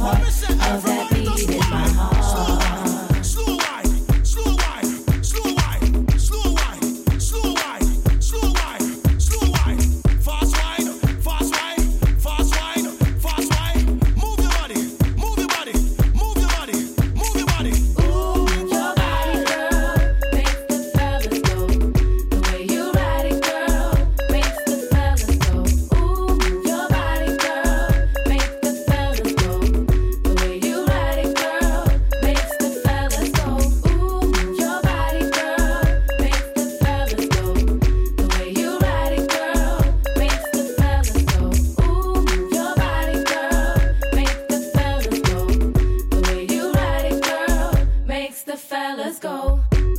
part of that beat in my heart. Slow wine, slow wine, slow wine, slow wine, slow wine, slow wine, slow wine, fast wine, fast wine, fast wine, fast wine. Move your body, move your body, move your body, move your body. Ooh, your body, girl, makes the fellas go. The way you ride it, girl, makes the fellas go. Ooh, your body, girl, makes the fellas go. The way you ride it, girl, makes the fellas go. Ooh, your body, girl, makes the fellas go. The way you ride it, girl, makes the fellas go. Ooh, your body, girl, makes the fellas go. The way you ride it, girl, makes the fellas go.